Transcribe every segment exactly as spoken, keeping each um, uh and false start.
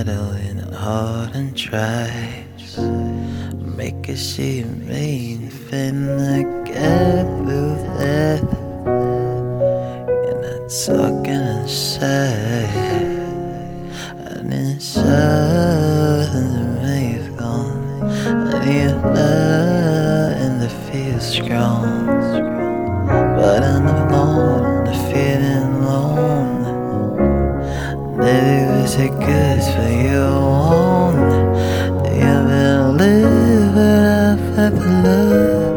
battling hard and try make it seem anything I get through that. You're not talking inside, and inside you've gone. I need love and the feel strong, but I'm alone, the feeling alone. Maybe was it good for you on? Do you believe that I've ever loved?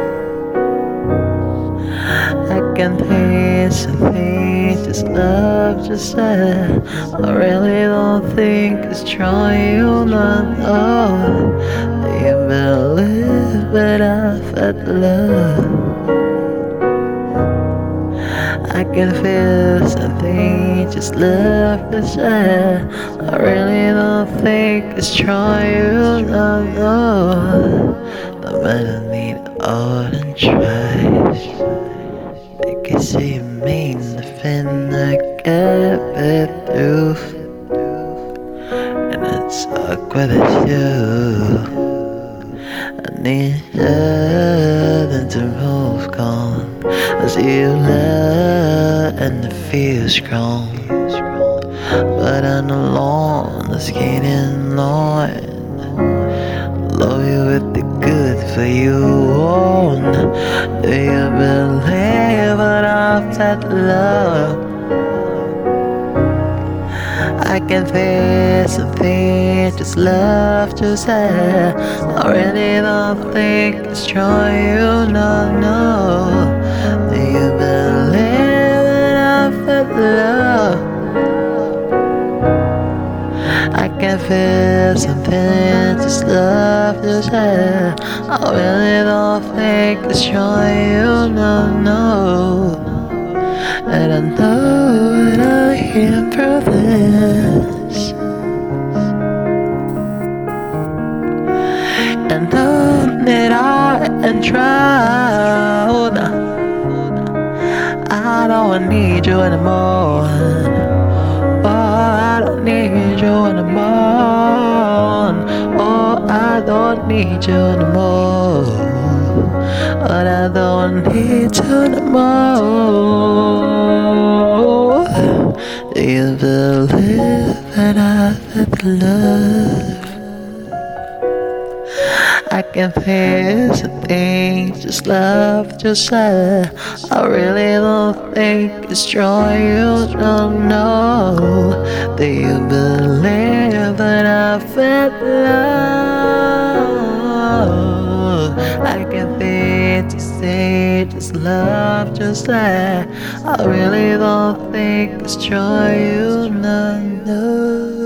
I can taste and taste this love just said. I really don't think it's trying, you not know. Do you believe that I've had love? I can feel something, just love to share. I really don't think it's trying, you don't know. No matter need art and try, they can see me nothing I get it through. And it's awkward as you. I need nothing to move gone. I see you love and it feels strong, but I'm alone, it's getting long. Love you with the good for you on. Do you believe that I've had love? I can feel something, just love to say. I really don't think it's trying, you don't know. Do you believe that I've had love? I can feel something, just love to say. I really don't think it's trying, you don't know. And I know that I can't prove this, and know that I am drowned. I don't need you anymore. Oh, I don't need you anymore. Oh, I don't need you anymore. But I don't need you anymore. Do you believe that I've had love? I can feel something, just love to say. I really don't think it's true, you don't know. Do you believe that I've had love? I can feel to say, just love to say. I really don't think it's true, you don't know.